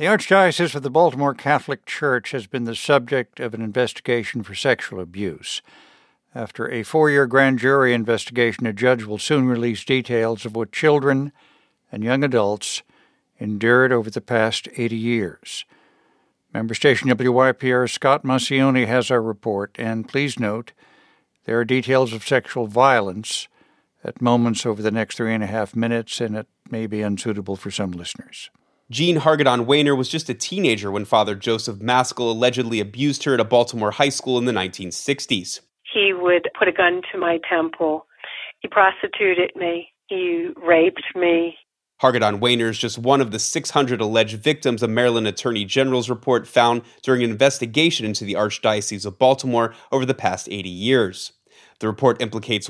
The Archdiocese of the Baltimore Catholic Church has been the subject of an investigation for sexual abuse. After a 4-year grand jury investigation, a judge will soon release details of what children and young adults endured over the past 80 years. Member station WYPR Scott Maucione has our report, and please note, there are details of sexual violence at moments over the next 3.5 minutes, and it may be unsuitable for some listeners. Jean Hargadon Wehner was just a teenager when Father Joseph Maskell allegedly abused her at a Baltimore high school in the 1960s. He would put a gun to my temple. He prostituted me. He raped me. Hargadon Wehner is just one of the 600 alleged victims a Maryland Attorney General's report found during an investigation into the Archdiocese of Baltimore over the past 80 years. The report implicates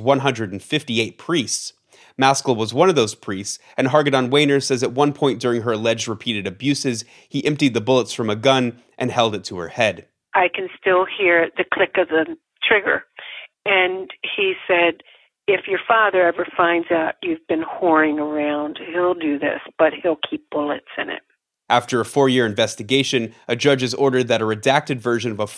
158 priests. Maskell was one of those priests, and Hargadon Wehner says at one point during her alleged repeated abuses, he emptied the bullets from a gun and held it to her head. I can still hear the click of the trigger. And he said, if your father ever finds out you've been whoring around, he'll do this, but he'll keep bullets in it. After a 4-year investigation, a judge has ordered that a redacted version of a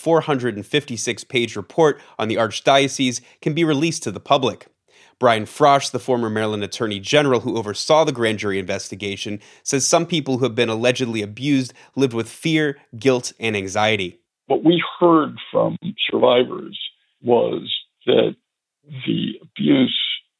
456-page report on the Archdiocese can be released to the public. Brian Frosch, the former Maryland Attorney General who oversaw the grand jury investigation, says some people who have been allegedly abused lived with fear, guilt, and anxiety. What we heard from survivors was that the abuse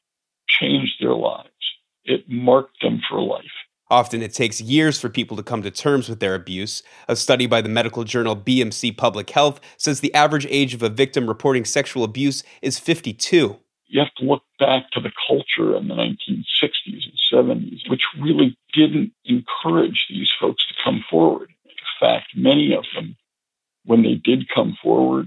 changed their lives. It marked them for life. Often it takes years for people to come to terms with their abuse. A study by the medical journal BMC Public Health says the average age of a victim reporting sexual abuse is 52. You have to look back to the culture in the 1960s and 70s, which really didn't encourage these folks to come forward. In fact, many of them, when they did come forward,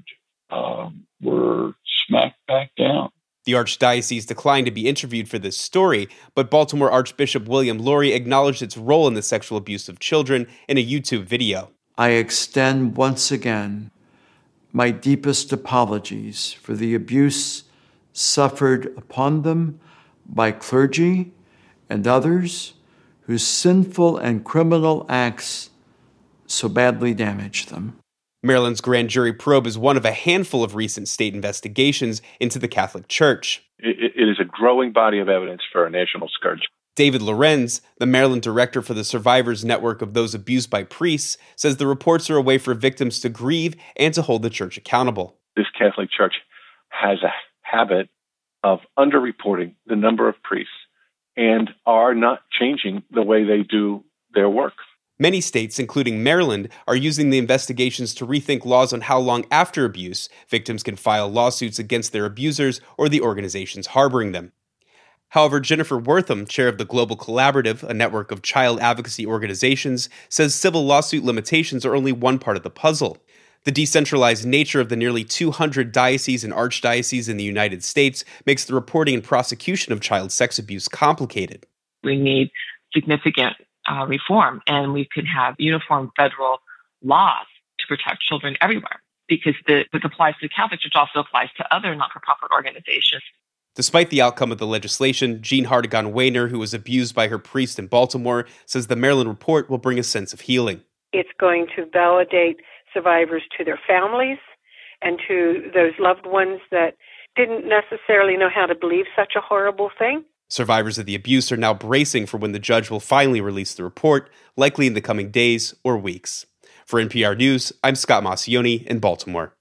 were smacked back down. The Archdiocese declined to be interviewed for this story, but Baltimore Archbishop William Lori acknowledged its role in the sexual abuse of children in a YouTube video. I extend once again my deepest apologies for the abuse suffered upon them by clergy and others whose sinful and criminal acts so badly damaged them. Maryland's grand jury probe is one of a handful of recent state investigations into the Catholic Church. It is a growing body of evidence for a national scourge. David Lorenz, the Maryland director for the Survivors Network of Those Abused by Priests, says the reports are a way for victims to grieve and to hold the church accountable. This Catholic Church has a habit of underreporting the number of priests and are not changing the way they do their work. Many states, including Maryland, are using the investigations to rethink laws on how long after abuse victims can file lawsuits against their abusers or the organizations harboring them. However, Jennifer Wortham, chair of the Global Collaborative, a network of child advocacy organizations, says civil lawsuit limitations are only one part of the puzzle. The decentralized nature of the nearly 200 dioceses and archdioceses in the United States makes the reporting and prosecution of child sex abuse complicated. We need significant reform, and we could have uniform federal laws to protect children everywhere, because what applies to the Catholic Church also applies to other not-for-profit organizations. Despite the outcome of the legislation, Jean Hargadon Wehner, who was abused by her priest in Baltimore, says the Maryland report will bring a sense of healing. It's going to validate survivors to their families and to those loved ones that didn't necessarily know how to believe such a horrible thing. Survivors of the abuse are now bracing for when the judge will finally release the report, likely in the coming days or weeks. For NPR News, I'm Scott Maucione in Baltimore.